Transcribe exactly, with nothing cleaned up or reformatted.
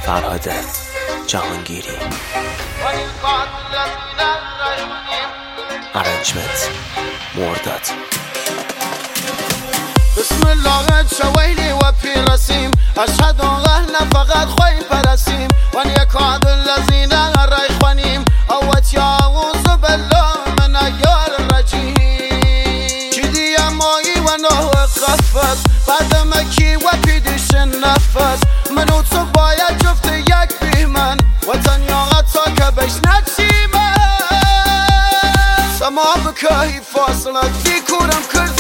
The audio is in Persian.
فرهاد جهانگیری. ارنجمنت مرداد. بسم الله شويلي وفي رسيم أشهد أن فقط خوي برسيم وأن يكاد الذين ريخونيم أوت يعوذ بالله من أيار الرجيم كدي يا ماي وأنه خفت بعد ما كي وبيدش النفس منو تصبايا شفت يك بيمن وتنيا غطاك بيش نتسيمن سما بكاي فاصلك في كورم كرد